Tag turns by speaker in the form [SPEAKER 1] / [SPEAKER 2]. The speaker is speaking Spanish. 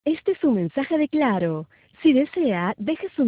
[SPEAKER 1] Este es un mensaje de Claro. Si desea, deje su